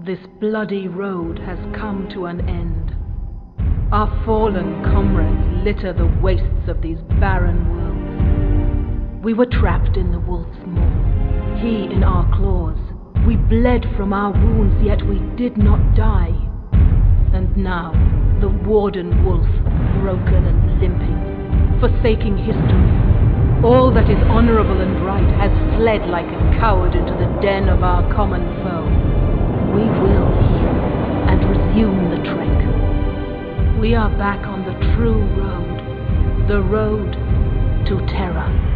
This bloody road has come to an end. Our fallen comrades litter the wastes of these barren worlds. We were trapped in the wolf's maw, he in our claws. We bled from our wounds, yet we did not die. And now, the warden wolf, broken and limping, forsaking history, all that is honorable and right, has fled like a coward into the den of our common foe. We will heal and resume the trek. We are back on the true road, the road to terror.